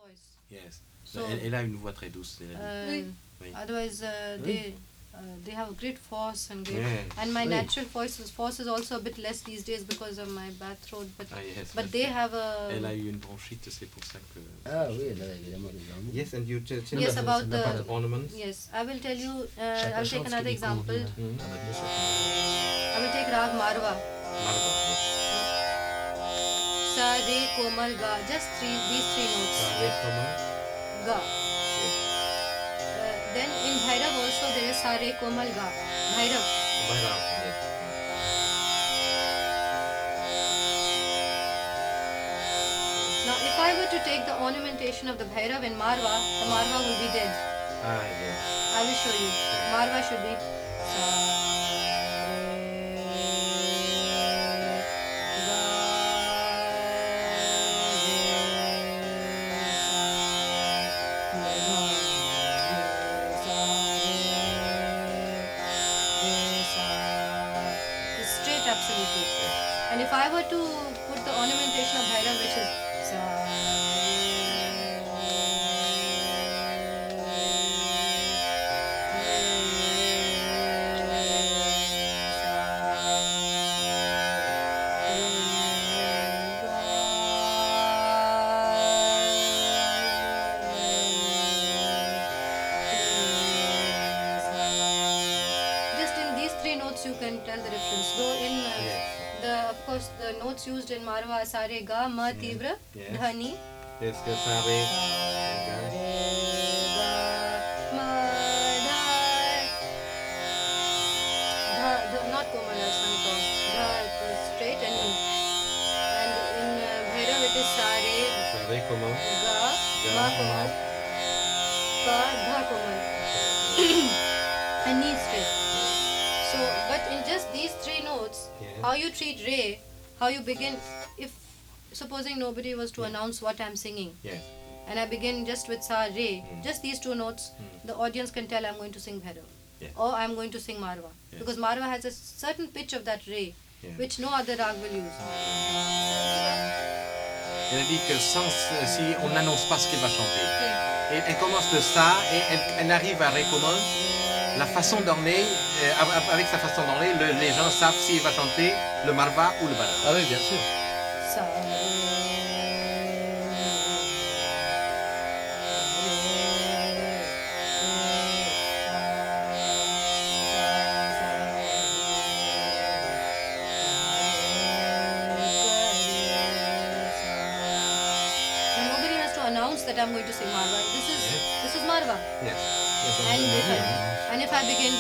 Yes. So, Elle a une voix très douce, Cérélie. Oui. otherwise, they have a great force and great. Yeah. And my Oui. natural force is also a bit less these days because of my bad throat. But Ah, yes. but they have a. Elle a eu une bronchite, c'est pour ça que. Ah oui, elle a évidemment des ornements. Yes, and you tell Yes, me about the ornaments. yes. I will tell you. Chacun I'll chante take ce qui another lui example. convient. Avec les chacun. I will take Rag Marwa. Marwa, yes. Sa, Re, Komal, Ga. Just these three notes. Sa, Re, Komal. Ga. Yes. Then in Bhairav also there is Sa, Re, Komal, Ga. Bhairav. Bhairav, yes. Now if I were to take the ornamentation of the Bhairav in Marwa, the Marwa will be dead. Ah, yes. I will show you. Marwa should be Sa, It's straight absolutely. And if I were to put the ornamentation of Bhairav, which is Sa, just in these three notes you can tell the difference. Though in of course the notes used in Marwa Sa, Re, Ga, Ma, Tibra, Yes. Dhani. Yes, que Sa, Re. Not Komal Asanta. Dha it is straight and in Bhairav it is Sa, Re, Sa, Re, Komal. Ga, Ma Komal, Ka, Dha Komal. And knee straight. So, but in just these three notes, Yeah. how you treat Re, how you begin, if supposing nobody was to announce what I'm singing, Yes. and I begin just with Sa, Re, just these two notes, the audience can tell I'm going to sing Bhairav. Yeah. Or I'm going to sing Marwa. Yes. Because Marwa has a certain pitch of that Re, Yeah. which no other rag will use. Elle a dit que si on n'annonce pas ce qu'elle va chanter. Et elle commence de ça et elle arrive à Re Komal. La façon d'orner, avec sa façon d'orner, les gens savent s'il va chanter le Marwa ou le Bhairav. Ah oui, bien sûr. Sa, and nobody has to announce that I'm going to sing Marwa. This is Marwa. Yes. And if I begin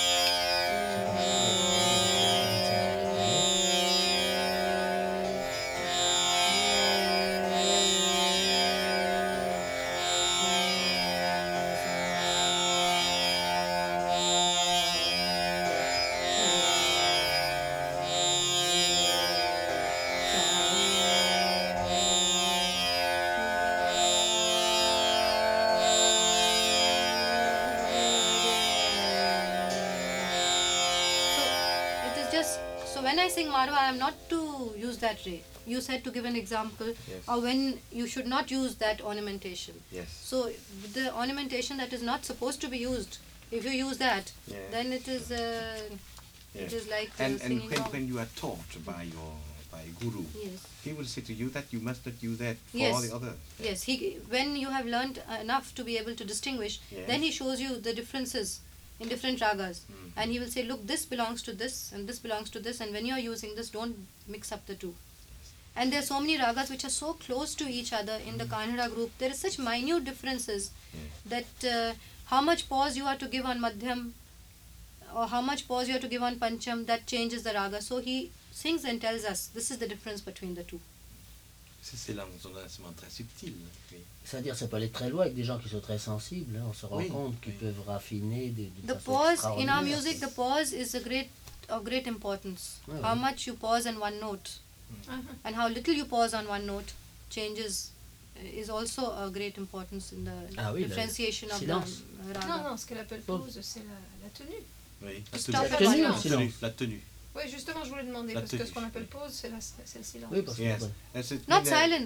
So when I sing Marwa, I am not to use that Re. You said to give an example of when you should not use that ornamentation. Yes. So the ornamentation that is not supposed to be used, if you use that, then it is it is like singing wrong. When you are taught by Guru, he will say to you that you must not use that for all the other. Yes, when you have learned enough to be able to distinguish, then he shows you the differences in different ragas, and he will say, look, this belongs to this and this belongs to this, and when you are using this, don't mix up the two. And there are so many ragas which are so close to each other in the Kanhada group. There is such minute differences that how much pause you are to give on Madhyam or how much pause you are to give on Pancham, that changes the raga. So he sings and tells us this is the difference between the two. C'est l'instrument très subtil. Oui. C'est-à-dire ça peut aller très loin avec des gens qui sont très sensibles. Hein. On se rend compte qu'ils peuvent raffiner d'une The façon pause extraordinaire. in our music, the pause is of great importance. How much you pause on one note and how little you pause on one note changes is also a great importance in the differentiation of the raga. Non, ce qu'elle appelle pause, c'est la tenue. Oui, la tenue. Oui, justement, je voulais demander, parce que ce qu'on appelle pause, c'est le silence. Oui, parce que Not silence.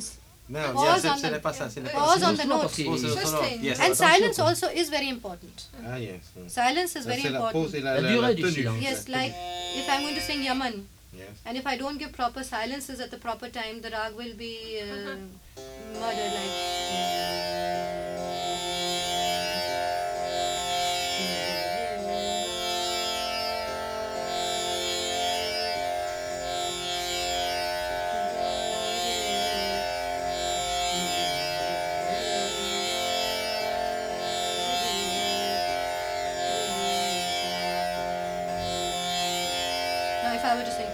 No, Pause yes, on ce the- n'est pas ça. Ce n'est pas Pause ça. on the note. Pause sonore. Sustain. Yes. And Attention, silence quoi. also is very important. Ah, yes. Silence is very C'est la pause important. et La durée du tenue. silence. Yes, like if I'm going to sing Yaman, Yes. and if I don't give proper silences at the proper time, the rag will be murdered. Now, if I were to sing.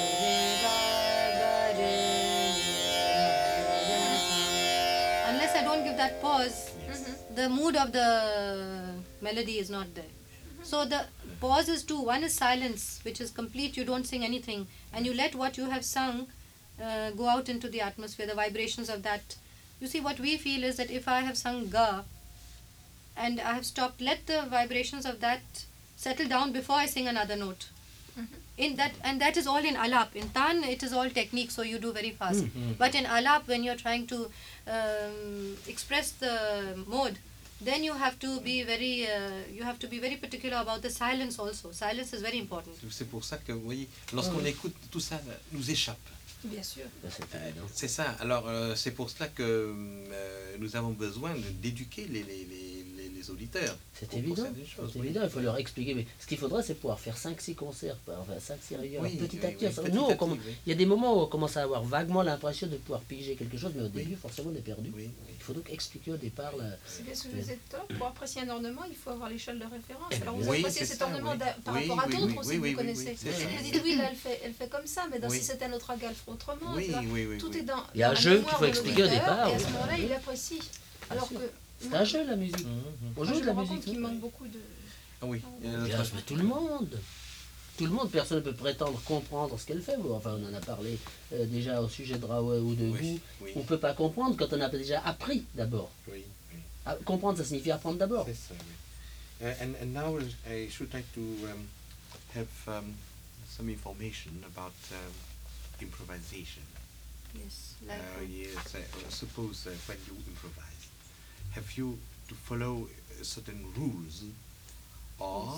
Unless I don't give that pause, the mood of the melody is not there. So the pause is two. One is silence, which is complete, you don't sing anything, and you let what you have sung go out into the atmosphere, the vibrations of that. You see, what we feel is that if I have sung ga and I have stopped, let the vibrations of that settle down before I sing another note. In that, and that is all in alap. In tan, it is all technique, so you do very fast. But in alap, when you're trying to express the mode, then you have to be very particular about the silence also. Silence is very important. C'est pour ça que, vous voyez, lorsqu'on écoute, tout ça nous échappe. Bien sûr. C'est ça. Alors, c'est pour cela que nous avons besoin d'éduquer les auditeurs. C'est évident. C'est évident, il faut leur expliquer. Mais ce qu'il faudrait, c'est pouvoir faire 5-6 concerts, enfin 5-6 réunions. Oui, petit à oui, petit. oui, Nous, petit à petit, oui. il y a des moments où on commence à avoir vaguement l'impression de pouvoir piger quelque chose, mais au début, forcément, on est perdu. Oui, oui. Il faut donc expliquer au départ. C'est bien ce que vous êtes top. Pour apprécier un ornement, il faut avoir l'échelle de référence. Alors vous Oui, appréciez c'est cet ça, ornement oui. par Oui, rapport à oui, d'autres oui, aussi oui, que oui, vous connaissez. oui, c'est ça. Vous dites oui, là elle fait comme ça, mais dans Oui. si c'était un autre raga, elle ferait autrement. Oui, tu vois. oui, oui, Tout oui. est dans Il y a un la jeu mémoire qu'il faut de expliquer au l'auditeur, départ, Et à oui. ce moment-là, il apprécie. Alors sûr. que C'est un jeu, la musique. On moi, joue je de me la rends musique. compte qu'il manque beaucoup de... Ah oui. Bien, mais tout le monde. Tout le monde, personne ne peut prétendre comprendre ce qu'elle fait. Enfin, on en a parlé déjà au sujet de Raoult ou de vous. Oui. On ne peut pas comprendre quand on a déjà appris d'abord. Oui, oui. Comprendre, ça signifie apprendre d'abord. C'est ça, oui. And now I should like to have some information about improvisation. Yes, like Yes, suppose when you improvise, have you to follow certain rules, or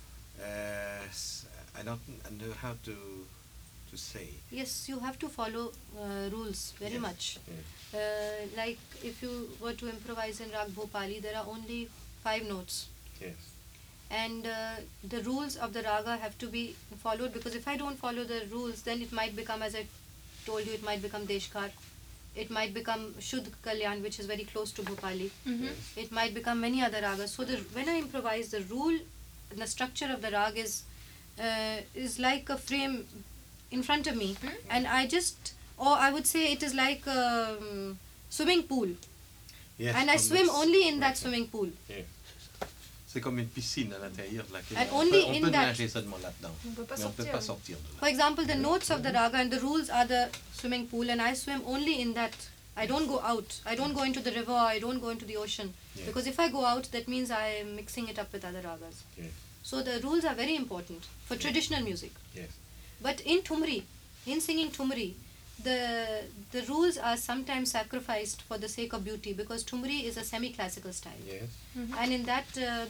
yes. I don't know how to say. Yes, you have to follow rules very Yes, much. yes. Like if you were to improvise in Rag Bhopali, there are only 5 notes. Yes. And the rules of the raga have to be followed, because if I don't follow the rules, then it might become, as I told you, it might become Deshkar. It might become Shuddh Kalyan, which is very close to Bhopali. It might become many other ragas. So when I improvise, the rule and the structure of the rag is like a frame in front of me, and I would say it is like a swimming pool, Yes, and I from swim this- only in that right. swimming pool. Yes. C'est comme une piscine à l'intérieur de laquelle And on only peut, on in peut that- nager seulement là-dedans. On peut pas Mais on ne peut sortir, pas oui. sortir de là. For example, the notes of the raga and the rules are the swimming pool, and I swim only in that. I don't go out. I don't go into the river. I don't go into the ocean. Yes. Because if I go out, that means I am mixing it up with other ragas. Yes. So the rules are very important for traditional music. Yes. But in singing Thumri, the rules are sometimes sacrificed for the sake of beauty, because Thumri is a semi-classical style. Yes. And in that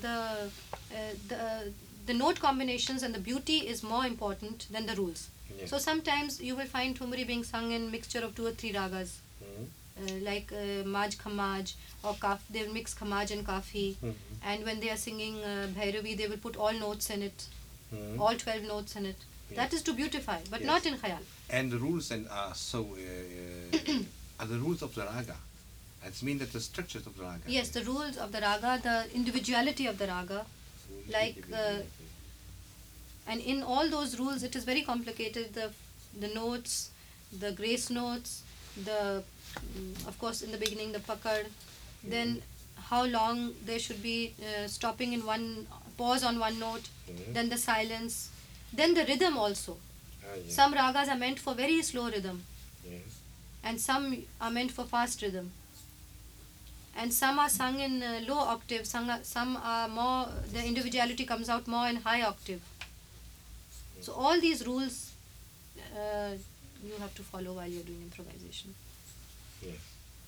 the note combinations and the beauty is more important than the rules. Yes. So sometimes you will find Thumri being sung in mixture of 2 or 3 ragas, like Maj Khamaj or Kaf. They will mix Khamaj and Kafi, and when they are singing Bhairavi, they will put all notes in it, all 12 notes in it. That is to beautify, but Yes. not in Khayal. And the rules are so are the rules of the raga. It means that the structures of the raga. Yes, the rules of the raga, the individuality of the raga, like and in all those rules, it is very complicated. The notes, the grace notes, of course in the beginning the pakad, then how long there should be stopping in one, pause on one note, then the silence, then the rhythm also. Yes. Some ragas are meant for very slow rhythm, Yes. and some are meant for fast rhythm, and some are sung in low octave, some are more, the individuality comes out more in high octave. So all these rules you have to follow while you're doing improvisation. Yes.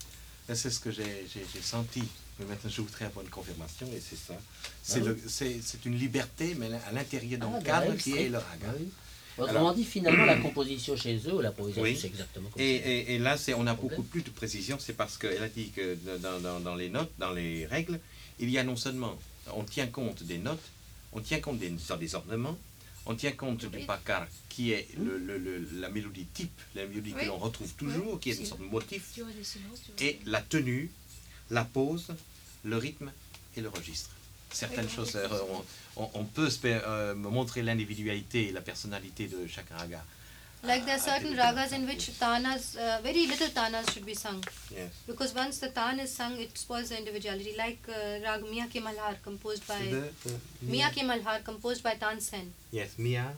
C'est ce que j'ai senti. Mais maintenant, je voudrais avoir une confirmation, et c'est ça. C'est une liberté, mais à l'intérieur d'un cadre qui est le raga. Oui. Autrement dit, finalement, la composition chez eux, ou la improvisation, c'est exactement comme ça. Et là, on a beaucoup plus de précision, c'est parce qu'elle a dit que dans les notes, dans les règles, il y a non seulement, on tient compte des notes, on tient compte des ornements, on tient compte du pakar, qui est la mélodie type, la mélodie que l'on retrouve toujours, qui est une sorte de motif, et la tenue, la pause, le rythme et le registre. Certaines choses, on peut montrer l'individualité et la personnalité de chaque raga. Like there are certain ragas in which tanas, very little tanas should be sung. Yes. Because once the tan is sung, it spoils the individuality. Like Rag Mia Ke Malhar, composed by Mia Ke Malhar, composed by Tansen. Yes, Mia.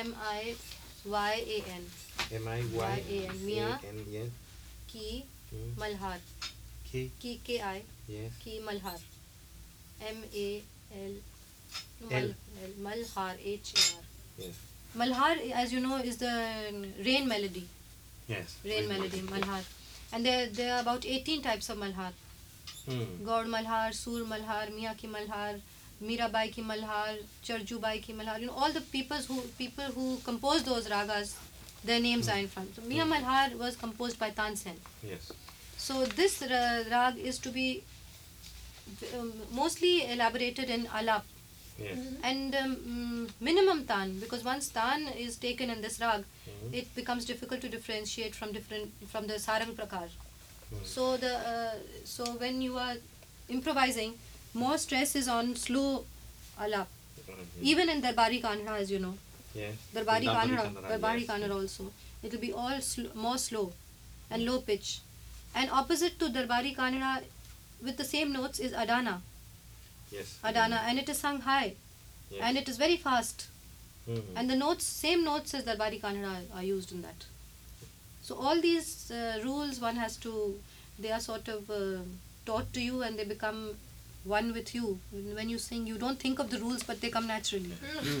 M-I-Y-A-N. M-I-Y-A-N. Mia Yes. Ki Malhar. K. K-I. Yes. Ki Malhar. M-A-L. L. Malhar. H-A-R. Yes. Malhar, as you know, is the rain melody. Yes. Rain melody, Malhar. And there are about 18 types of Malhar. Gaud Malhar, Sur Malhar, Mia Ki Malhar, Mirabai Ki Malhar, Charjubai Ki Malhar. You know, all the people who compose those ragas, their names are in front. So Mia Malhar was composed by Tansen. Yes. So this rag is to be mostly elaborated in alap. Yes. And minimum tan, because once tan is taken in this rag, it becomes difficult to differentiate from the sarang prakar. So so when you are improvising, more stress is on slow alap. Even in Darbari Kanhada, as you know. Yes. Darbari Kanhada also. It will be all more slow and low pitch. And opposite to Darbari Kanhada, with the same notes, is Adana. Yes. Adana, and it is sung high. Yes. And it is very fast. And the notes, same notes as Darbari Kanhada are used in that. So all these rules one has to, they are sort of taught to you, and they become one with you. When you sing, you don't think of the rules, but they come naturally.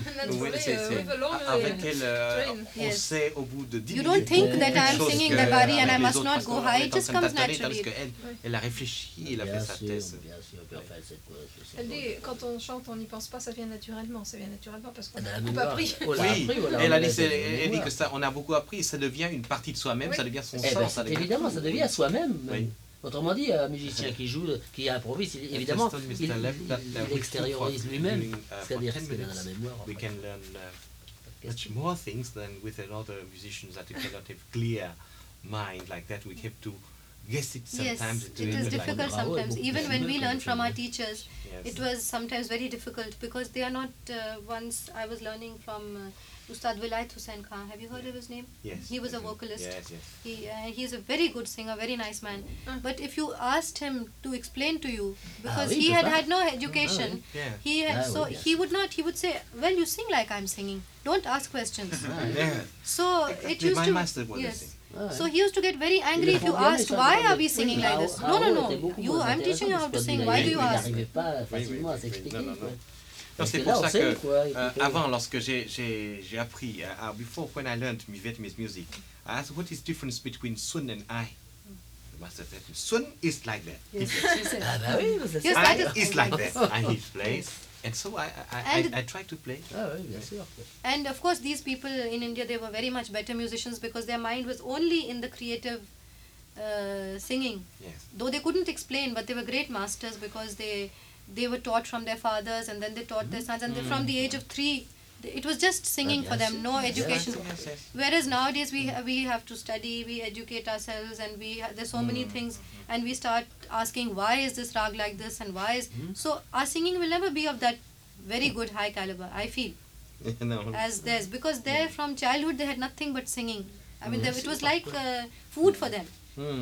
Avec elle, on sait au bout de 10 You don't think that I am choses singing que Darbari and I les must autres, not parce go qu'on high. est It en just train comes d'atteler, tandis naturally. qu'elle a réfléchi, elle a fait sa thèse. Bien sûr. Puis enfin, Elle dit, quand on chante, on n'y pense pas, ça vient naturellement. Ça vient naturellement parce qu'on Elle a a la beaucoup mémoire. appris. Oui, elle dit que ça, on a beaucoup appris, ça devient une partie de soi-même, ça devient son sens. Évidemment, ça devient à soi-même. Oui. Autrement dit, un musicien qui joue, qui improvise, évidemment, il extériorise lui-même, c'est-à-dire qu'il a la mémoire. We can learn much more things than with other musicians that you cannot have clear mind like that. We have to guess it sometimes. Yes, it is difficult sometimes. Even when we learn from our teachers, Yes. it was sometimes very difficult because they are not. Once I was learning from Ustad Vilayat Hussain Khan. Have you heard of his name? Yes. He was a vocalist. Yes. He is a very good singer, very nice man. But if you asked him to explain to you, because oui, he had no education, Yeah. he would not. He would say, "Well, you sing like I'm singing. Don't ask questions." Yeah. So it used My to. master was Yes. the same. So he used to get very angry if you asked, why are we singing like this? No, I'm teaching you how to sing. Why do you ask? Il n'arrivait pas facilement à s'expliquer. Non, c'est pour ça que avant, lorsque j'ai appris, before when I learned Vietnamese music, I asked what is the difference between Sun and I. The master said, Sun is like that. Ah bah oui, c'est Yes, ça. that I is like that. And he plays. And so I try to play. Ah oui, bien sûr. And of course, these people in India, they were very much better musicians because their mind was only in the creative singing. Yes. Though they couldn't explain, but they were great masters because they were taught from their fathers and then they taught their sons. And from the age of 3, it was just singing for them, no education. Yes. Whereas nowadays we have to study, we educate ourselves, and there's so many things, and we start asking why is this rag like this and why is so our singing will never be of that very good high caliber, I feel, No. as theirs, because there from childhood they had nothing but singing. I mean, it was like food for them.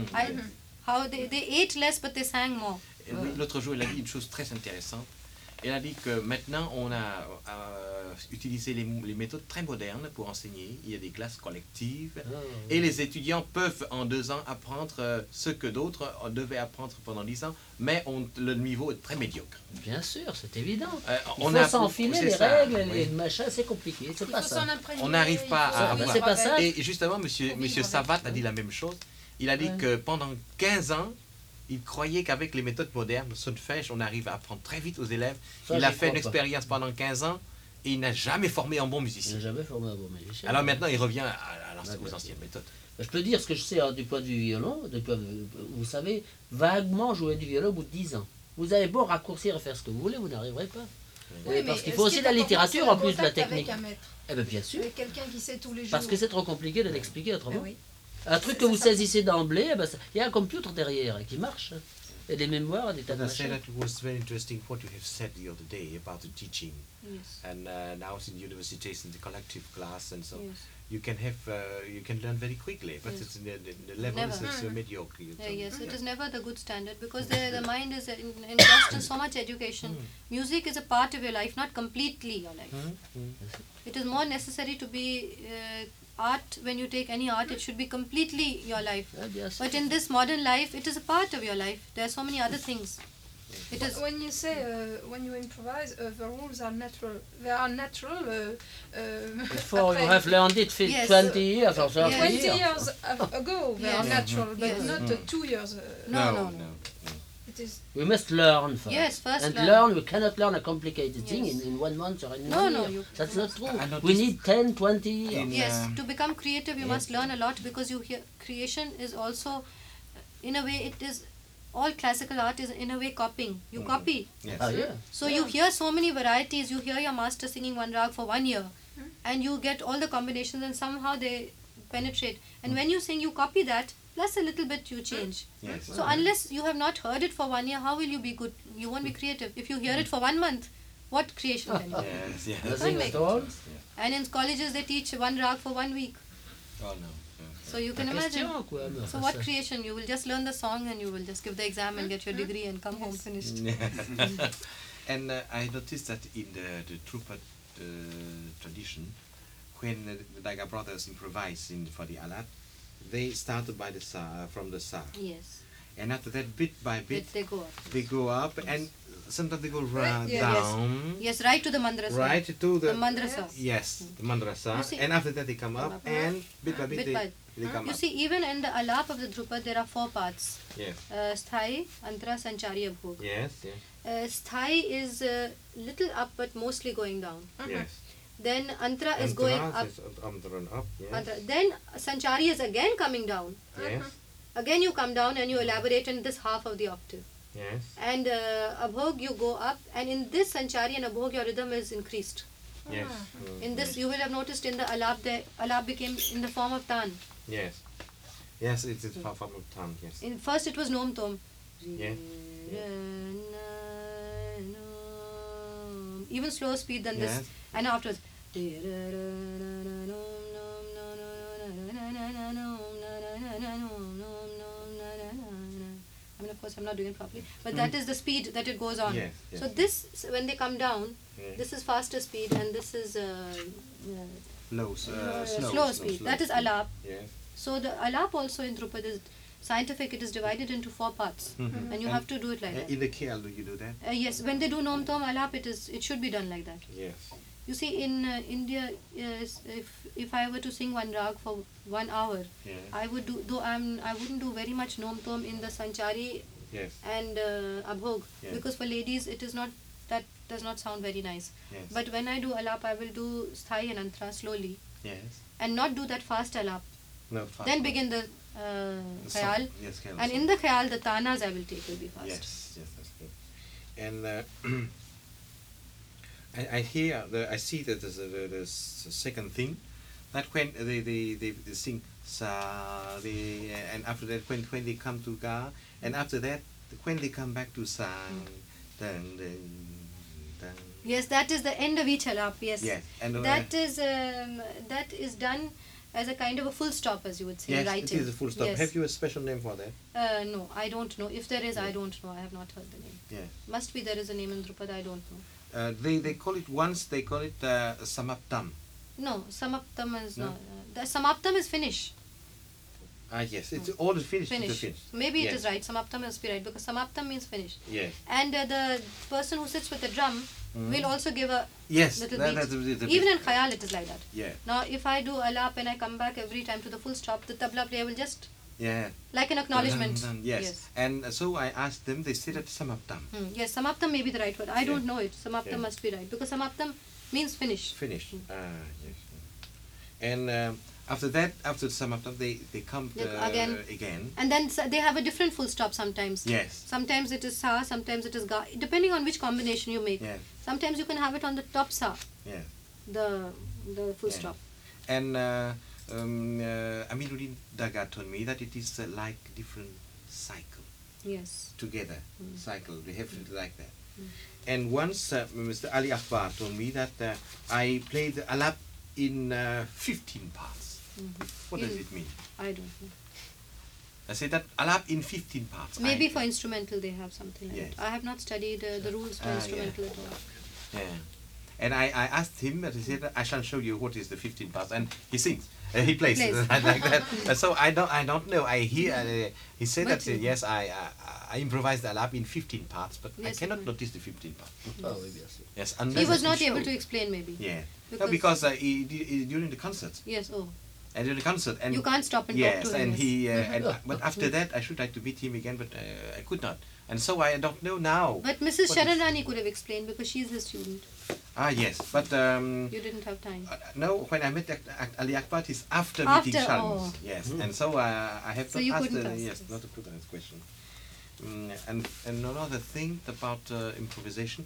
How they ate less but they sang more. Oui, l'autre jour, elle a dit une chose très intéressante. Elle a dit que maintenant, on a utilisé les méthodes très modernes pour enseigner. Il y a des classes collectives. Et les étudiants peuvent, en 2 ans, apprendre ce que d'autres devaient apprendre pendant 10 ans. Mais le niveau est très médiocre. Bien sûr, c'est évident. On Il faut a s'enfiler les règles, les machins, c'est compliqué. C'est pas ça. On n'arrive pas à avoir... C'est pas ça. Et justement, monsieur Savat a dit la même chose. Il a dit que pendant 15 ans, il croyait qu'avec les méthodes modernes, solfège, on arrive à apprendre très vite aux élèves. Ça, il j'y a fait crois une pas. expérience pendant 15 ans et il n'a jamais formé un bon Il musicien. n'a jamais formé un bon musicien. Alors maintenant, il revient aux bien anciennes méthodes. Je peux dire ce que je sais du point de vue violon. Vous savez, vaguement jouer du violon au bout de 10 ans. Vous avez beau raccourcir et faire ce que vous voulez, vous n'arriverez pas. Oui, Parce mais qu'il ce faut qui aussi est de la important, littérature c'est en le plus de la contact avec technique. un maître, Eh bien, bien sûr. avec quelqu'un qui sait tous les jours. Parce que c'est trop compliqué de l'expliquer Eh autrement. oui. Un truc C'est que vous ça. saisissez d'emblée, il y a un computer derrière qui marche. Et des mémoires, des tas de But I say machins. that it was very interesting what you have said the other day about the teaching. Yes. And now in universities, in the collective class, and so Yes. you can learn very quickly, but Yes. it's the level Never. is mediocre. Yes, it is never the good standard because the mind is engrossed in so much education. Music is a part of your life, not completely your life. It is more necessary to be art. When you take any art, it should be completely your life. Bien sûr. But in this modern life, it is a part of your life. There are so many other things. It is. When you say, when you improvise, the rules are natural. They are natural. Before you have learned it Yes. 20 years or 30 Yes. 20 years. years ago, they are Yes. natural, but Yes. not 2 years. No. It is. We must learn first. Yes, first and learn. we cannot learn a complicated thing Yes. in 1 month or in No, 1 no, year. you- That's not true. I noticed We need 10, 20 years. Yes, to become creative, you Yes. must learn a lot because you hear creation is also, in a way, it is all classical art is in a way copying. You copy. Yes. Ah, yeah. So you hear so many varieties. You hear your master singing one rag for 1 year, and you get all the combinations, and somehow they penetrate. And when you sing, you copy that plus a little bit you change. Yes. So unless you have not heard it for 1 year, how will you be good? You won't be creative. If you hear it for 1 month, what creation can you do? Yes. Yes. Nothing make at all. And in colleges, they teach one rag for 1 week. Oh no. So you can imagine. Question, quoi, mais So enfin, what ça- creation? You will just learn the song and you will just give the exam and get your degree and come home finished. And I noticed that in the trooper tradition, when the Daga brothers improvised for the Alat, they started by the from the sa, Yes. and after that, bit by bit, They go up. they go up, and sometimes they go yeah, down, Yes, right to the mandrasa. right to The the mandrasa. yes, the mandrasa, You see- and after that they come up, and bit by bit, Bit by- they come You up. see, even in the alap of the Drupad, there are 4 parts. Yes, Sthai, Antara, Sanchari, Abhog. yes, yes, Sthai is little up but mostly going down. yes. Then Antara is going up. Is up, yes, Antara. Then Sanchari is again coming down. yes, Again you come down and you elaborate in this half of the octave. yes. And Abhog you go up, and in this Sanchari and Abhog your rhythm is increased. Yes. In this you will have noticed in the alap, the alap became in the form of tan. Yes. Yes, it's a form of tongue, yes. In first it was nom tom. Yeah. Even slower speed than this. Yes. And afterwards. I mean, of course, I'm not doing it properly, but that is the speed that it goes on. Yes, yes. So this, when they come down, Yes. this is faster speed, and this is slow speed. That is alap. Yes. So the alap also in Drupad is scientific. It is divided into 4 parts, and you have to do it like that. In the KL, do you do that? Yes, when they do nom tom alap, it should be done like that. Yes. You see, in India, if I were to sing one rag for 1 hour, Yes. I would do. Though I wouldn't do very much nom tom in the Sanchari Yes. and Abhog, Yes. because for ladies it is not, that does not sound very nice. Yes. But when I do alap, I will do sthai and antara slowly, Yes. and not do that fast alap. No, fast. Then begin the The song. khayal, Yes, khayal and song. in the khayal the tanas I will take will be fast. Yes, yes, that's good. And I hear, I see that there's a second thing, that when they sing sa, and after that when they come to ga, and after that when they come back to sang, dun, dun, dun. Yes, that is the end of each alap. Yes. Yes, and That is done as a kind of a full stop, as you would say, yes, writing. it is a full stop. Yes. Have you a special name for that? No, I don't know. If there is, I don't know. I have not heard the name. Yes. Must be there is a name in Drupad. I don't know. They call it samaptam. No, samaptam is No? not. The samaptam is finish. Ah, yes, it's all finished. Finish. It's finished. Maybe Yes. it is right. Samaptam must be right, because samaptam means finish. Yes. And the person who sits with the drum will also give a Yes, little that- beat. that's the Even beat. in khayal it is like that. Yeah. Now if I do alap and I come back every time to the full stop, the tabla player will just Yeah. Like an acknowledgement. Yes. And so I asked them, they said that samaptam. Yes, samaptam may be the right word. I don't know it. Samaptam Yeah. must be right because samaptam means finish. Finished. Yes. And after that, after samaptam, they come again. And then they have a different full stop sometimes. Yes. Sometimes it is sa, sometimes it is ga, depending on which combination you make. Yes. Sometimes you can have it on the top sa, Yes. the full Yeah. stop. And Aminuddin Daga told me that it is like different cycle Yes. together. Cycle. They have it like that. And once Mr. Ali Akbar told me that I played the alap in 15 parts. What does it mean? I don't know. I said that alap in 15 parts. Maybe for instrumental they have something like Yes. that. I have not studied the rules for Yeah. instrumental at all. Yeah. And I asked him, he said, I shall show you what is the 15 parts. And he sings. He plays like that. So I don't know. I hear he said But that yes, I improvised the alap in 15 parts, but I Yes, cannot okay. notice the 15 parts. Ah oui, bien sûr. Yes, He unless was he not able showed. to explain maybe. Yeah. Because- Because during the concert, Yes, oh. and during the concert, and You can't stop and yes, talk to him. and he but after that I should like to meet him again, but I could not, and so I don't know now. But Mrs. What Sharan is- Rani could have explained because she's his student. Yes, but You didn't have time. no, when I met Ali Akbar, it's after After, meeting Sharms. oh. Yes, and so I have So not you asked. couldn't ask, Yes, yes. not to put this question. And another thing about improvisation,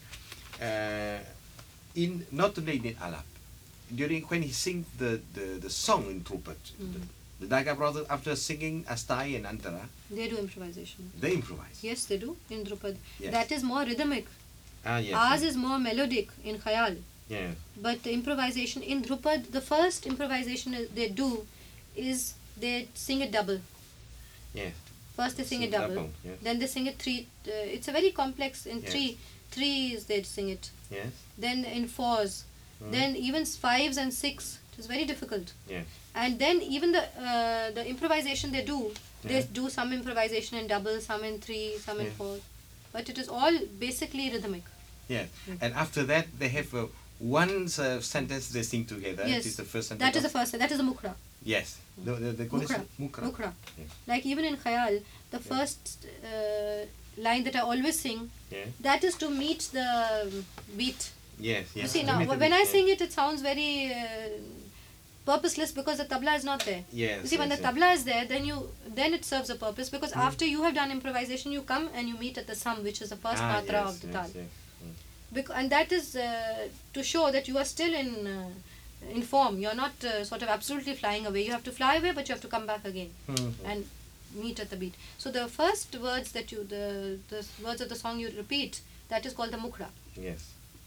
in not only in alap, during when he sings the song in Trupad, the Daga brothers after singing Astai and Antara, They do improvisation. they improvise. Yes, they do in Drupad. Yes. That is more rhythmic. Yes. Ours is more melodic in Khayal. Yeah. But the improvisation in Drupad, the first improvisation they do is they sing it double. Yes. First they sing it Sing double. double, yes. Then they sing it three. It's a very complex in Yes. threes they sing it. Yes. Then in fours. Then even fives and six. It is very difficult. Yes. And then even the improvisation they do, they Yeah. do some improvisation in double, some in three, some in Yeah. four. But it is all basically rhythmic. Yes. And after that they have one sentence they sing together. Yes. It is the first sentence. That is the of- first. That is the mukra. Yes. The Mukra. Mukra. Mukra. Yes. Like even in Khayal, the first line that I always sing, Yeah. that is to meet the beat. Yes. Yes. You see The now, method when is- I yeah. sing it, it sounds very purposeless because the tabla is not there. Yes. You see, when the yes, yes. tabla is there, then it serves a purpose because after you have done improvisation, you come and you meet at the sum, which is the first matra yes, of the yes, tal. yes. And that is to show that you are still in form. You are not sort of absolutely flying away. You have to fly away, but you have to come back again and meet at the beat. So the first words that the words of the song you repeat, that is called the mukra. Yes.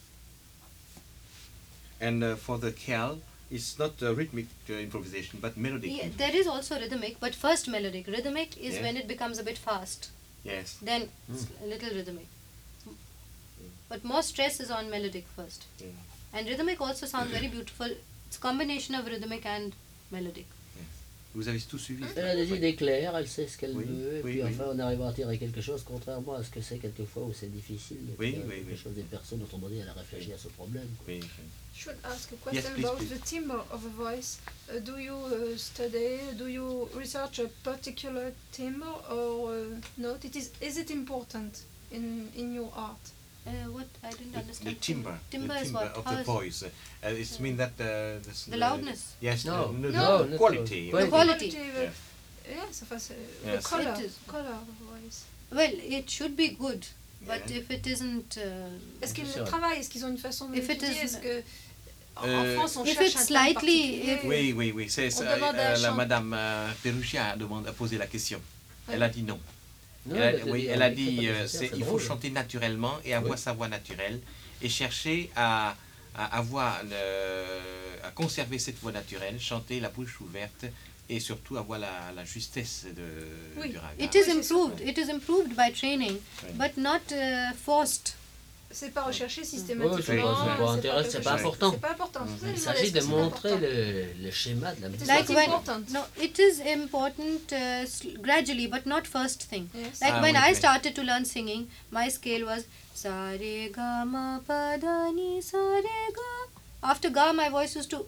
And for the Khayal, it's not rhythmic improvisation, but melodic. Yeah, there is also rhythmic, but first melodic. Rhythmic is Yeah. when it becomes a bit fast. Yes. Then it's a little rhythmic. But more stress is on melodic first. Yeah. And rhythmic also sounds very beautiful. It's a combination of rhythmic and melodic. Vous avez tout suivi. Elle a des idées claires, elle sait ce qu'elle Oui, veut, et oui, puis oui. enfin on arrive à tirer quelque chose, contrairement à ce que c'est quelquefois où c'est difficile de Oui, tirer oui, quelque oui. chose des personnes, autrement dit, elle a réfléchi à ce problème. quoi. Oui. Should ask a Yes, question please, about please. the timbre of a voice. Do you study? Do you research a particular timbre or not? Is it important in your art? What? I didn't The understand. timbre. Timbre the is timbre what? of How the is- voice. It means that the loudness? Yes. No. the No, quality. not The quality. Yeah. Yes, the Yes. color. It is. Color of a voice. Well, it should be good. But Yeah. if it isn't... Est-ce qu'ils C'est vrai. travaillent? Est-ce qu'ils ont une façon de If it l'étudier? is- Est-ce que en Euh, France on if cherche it's un slightly- terme particulier? Oui. C'est On demande à un la chant- Madame Perugia a posé la question. Elle a dit non. Non, Elle a dit écrit pas nécessaire, c'est il faut drôle. chanter naturellement et avoir Oui. sa voix naturelle et chercher à avoir à conserver cette voix naturelle, chanter la bouche ouverte et surtout avoir la justesse Oui. du raga. It is Oui, c'est improved. ça. It is improved by training, Oui. but not forced. C'est pas recherché Ouais, systématiquement. c'est pas intéressant, quelque c'est pas chose- important. C'est pas important. C'est ça, Il je s'agit demandais, de c'est montrer important. le schéma de la musique. Like Like It's when important. no, it is important gradually, but not first thing. Yes. Like Ah, when oui, I oui. started to learn singing, my scale was sa re ga ma pa da ni sa re ga. After ga, my voice used to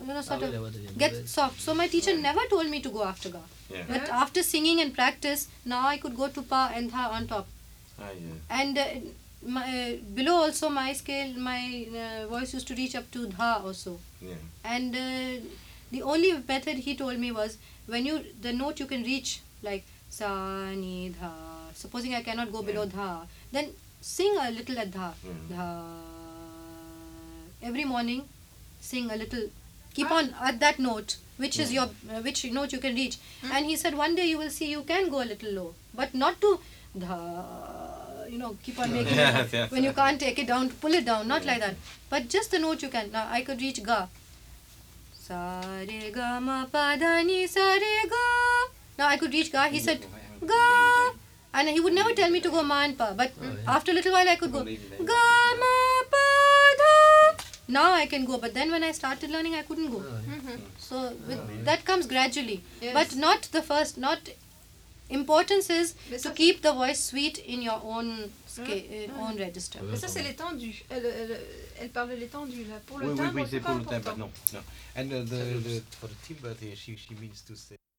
sort Ah oui, la of voix devient get mauvaise. soft. So my teacher never told me to go after ga. Yeah. But Yeah. after singing and practice, now I could go to pa and tha on top. Ah, yeah. And below also my scale, my voice used to reach up to dha also. Yeah. And the only method he told me was when the note you can reach like sa ni dha. Supposing I cannot go below dha, then sing a little at dha. Dha. Every morning, sing a little. Keep on at that note, which is your which note you can reach. And he said one day you will see you can go a little low, but not to dha. Keep on making Yes, it yes. when you can't take it down, pull it down, not like that. But just the note you can. Now I could reach ga. Sa re ga ma pa da ni sa re ga. Now I could reach ga. He said ga, and he would never tell me to go ma and pa. But after a little while I could go ga ma pa da. Now I can go. But then when I started learning, I couldn't go. So that comes gradually. Yes. But not the first. Not importance is Mais to ça, keep the voice sweet in your own scale, own register. Mais ça, c'est l'étendue. Elle parle de l'étendue, là. Pour le Oui, timbre, oui, c'est c'est pas pour le timbre. important. Non, non. And for the timbre, she means to say.